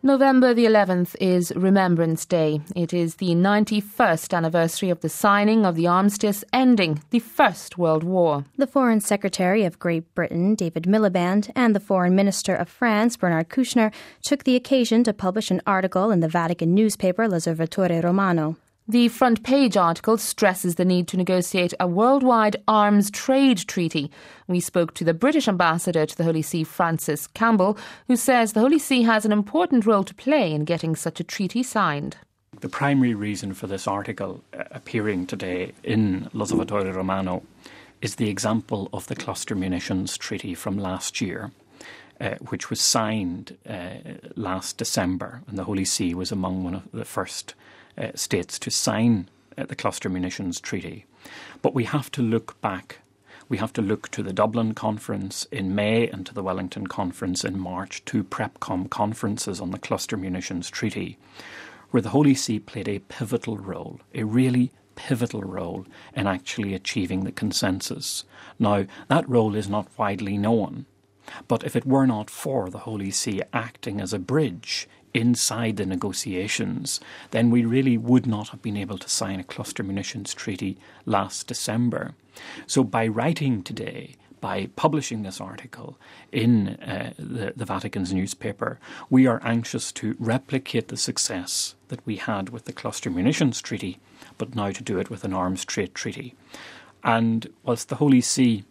November the 11th is Remembrance Day. It is the 91st anniversary of the signing of the armistice ending the First World War. The Foreign Secretary of Great Britain, David Miliband, and the Foreign Minister of France, Bernard Kouchner, took the occasion to publish an article in the Vatican newspaper L'Osservatore Romano. The front page article stresses the need to negotiate a worldwide arms trade treaty. We spoke to the British ambassador to the Holy See, Francis Campbell, who says the Holy See has an important role to play in getting such a treaty signed. The primary reason for this article appearing today in L'Osservatore Romano is the example of the cluster munitions treaty from last year, which was signed last December, and the Holy See was among one of the first states to sign the Cluster Munitions Treaty. But we have to look back. We have to look to the Dublin Conference in May and to the Wellington Conference in March, two PrepCom conferences on the Cluster Munitions Treaty, where the Holy See played a pivotal role, a really pivotal role in actually achieving the consensus. Now, that role is not widely known, but if it were not for the Holy See acting as a bridge inside the negotiations, then we really would not have been able to sign a cluster munitions treaty last December. So by writing today, by publishing this article in the Vatican's newspaper, we are anxious to replicate the success that we had with the cluster munitions treaty, but now to do it with an arms trade treaty. And whilst the Holy See,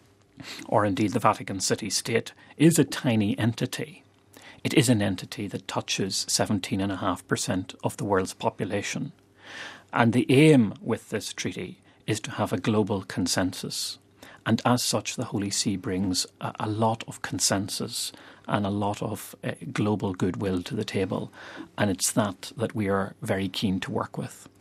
or indeed the Vatican City-State, is a tiny entity, it is an entity that touches 17.5% of the world's population. And the aim with this treaty is to have a global consensus. And as such, the Holy See brings a lot of consensus and a lot of global goodwill to the table. And it's that we are very keen to work with.